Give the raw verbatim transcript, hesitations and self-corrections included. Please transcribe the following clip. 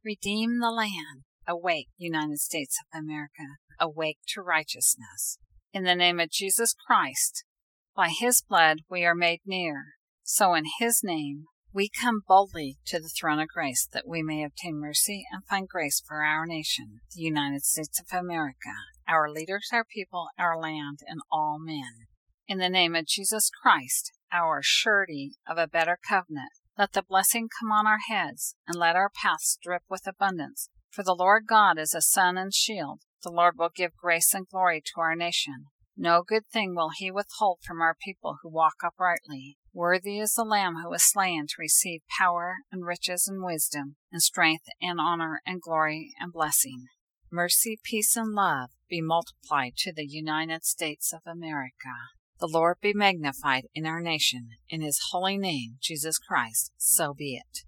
Redeem the land. Awake, United States of America. Awake to righteousness. In the name of Jesus Christ, by His blood we are made near. So in His name we come boldly to the throne of grace, that we may obtain mercy and find grace for our nation, the United States of America, our leaders, our people, our land, and all men. In the name of Jesus Christ, our surety of a better covenant, let the blessing come on our heads, and let our paths drip with abundance. For the Lord God is a sun and shield. The Lord will give grace and glory to our nation. No good thing will He withhold from our people who walk uprightly. Worthy is the Lamb who was slain to receive power and riches and wisdom, and strength and honor and glory and blessing. Mercy, peace, and love be multiplied to the United States of America. The Lord be magnified in our nation. In His holy name, Jesus Christ, so be it.